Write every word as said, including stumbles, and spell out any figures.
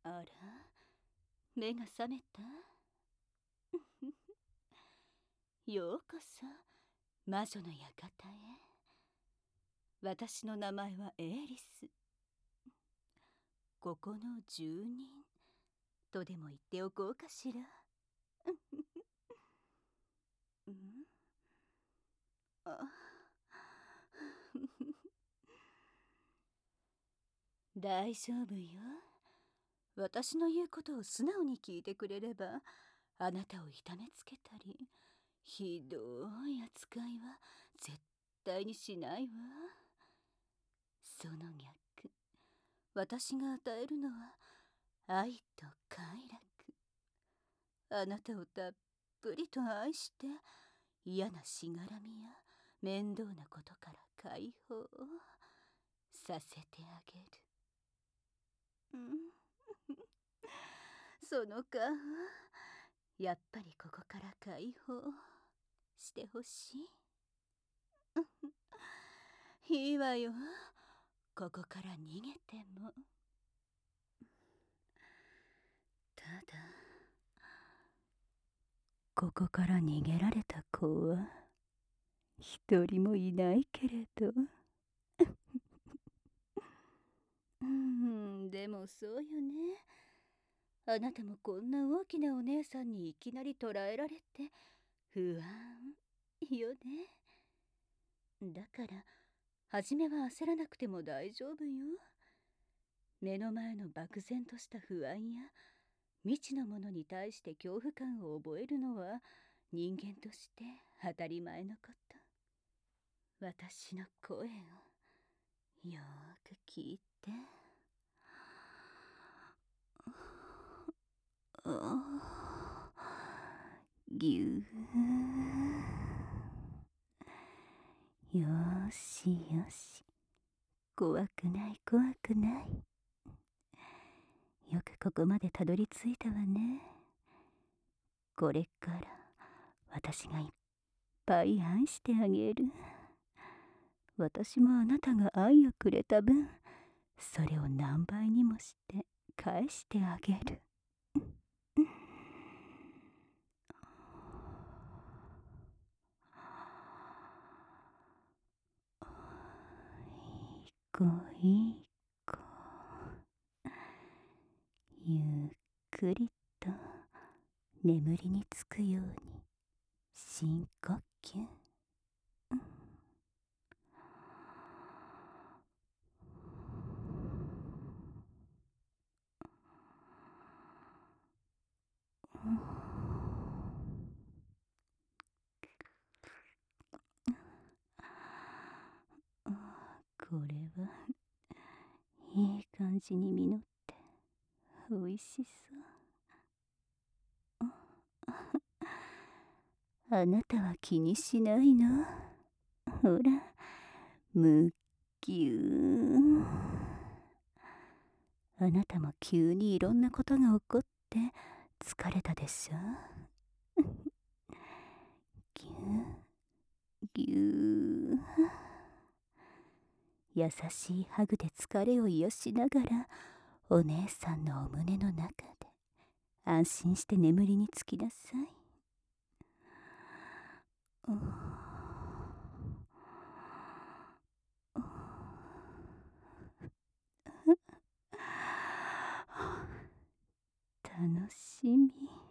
あら、目が覚めたようこそ魔女の館へ。私の名前はエーリス。ここの住人とでも言っておこうかしら。うん、あ大丈夫よ。私の言うことを素直に聞いてくれれば、あなたを痛めつけたりひどい扱いは絶対にしないわ。その逆、私が与えるのは愛と快楽。あなたをたっぷりと愛して、嫌なしがらみや面倒なことから解放させてあげる。うん、その顔、やっぱりここから解放してほしい。いいわよ、ここから逃げても。ただ、ここから逃げられた子は一人もいないけれどうん、でもそうよね。あなたもこんな大きなお姉さんにいきなり捕らえられて不安よね。だから初めは焦らなくても大丈夫よ。目の前の漠然とした不安や未知のものに対して恐怖感を覚えるのは人間として当たり前のこと。私の声をよーく聞いて。ぎゅー。よーしよし。怖くない怖くない。よくここまでたどり着いたわね。これから私がいっぱい愛してあげる。私もあなたが愛をくれた分、それを何倍にもして返してあげる。いい子いい子。ゆっくりと眠りにつくように深呼吸。これはいい感じに実っておいしそう。あなたは気にしないの？ほら、むっぎゅー。あなたも急にいろんなことが起こって疲れたでしょ。ぎゅーぎゅー。優しいハグで疲れを癒しながらお姉さんのお胸の中で安心して眠りにつきなさい。楽しみ。